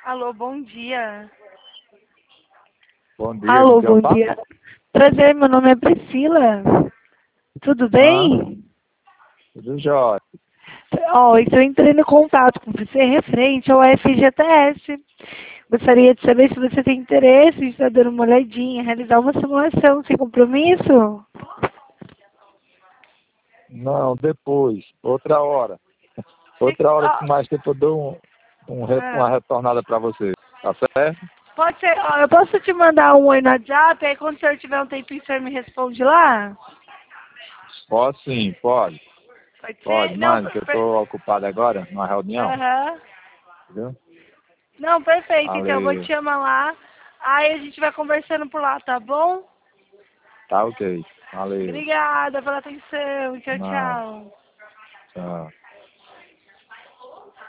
Alô, bom dia. Bom dia, Alô, com quem eu bom falo? dia. Prazer, meu nome é Priscila. Tudo bem? Tudo jóia. Ó, estou entrando em contato com você referente ao FGTS. Gostaria de saber se você tem interesse em estar dando uma olhadinha, realizar uma simulação sem compromisso. Não, depois, outra hora. Outra hora Ó, que mais tempo eu dou uma retornada para você. Tá certo? pode ser, ó, eu posso te mandar um oi no WhatsApp, aí quando o senhor tiver um tempinho, o senhor me responde lá? Pode sim, pode. Pode Pode, ser? Não, mano, que eu tô ocupado agora numa reunião. aham. Viu? Não, perfeito. Então, eu vou te Valeu. chamar lá. Aí a gente vai conversando por lá, tá bom? Tá ok. Valeu. Obrigada pela atenção. Tchau, Nada. tchau. Tchau.